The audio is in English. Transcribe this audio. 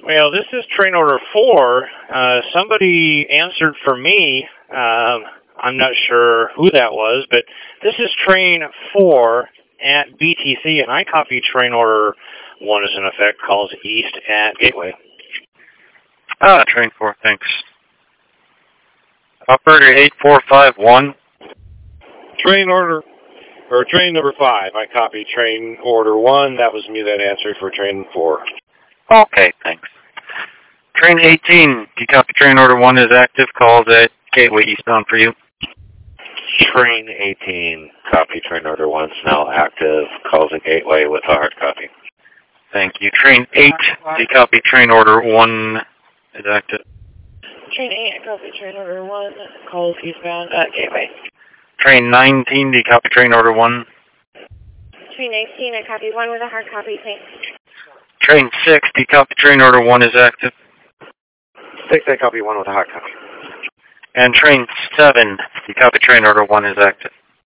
Well, this is train order 4. Somebody answered for me. I'm not sure who that was, but this is train 4 at BTC, and I copy train order 1 is in effect, calls east at Gateway. Train 4, thanks. Operator 8451. Train number 5. I copy train order 1. That was me that answered for train 4. Okay, thanks. Train 18, do you copy train order 1 is active, calls at Gateway eastbound for you? Train 18, copy train order 1 is now active, calls at Gateway with a hard copy. Thank you. Train 8, do you copy train order 1 is active? Train 8, I copy train order 1, calls eastbound at Gateway. Train 19, do you copy train order 1? Train 19, I copy 1 with a hard copy, thanks. Train 6, do you copy train order 1 is active? 6, I copy 1 with a hard copy. And train 7, do you copy train order 1 is active?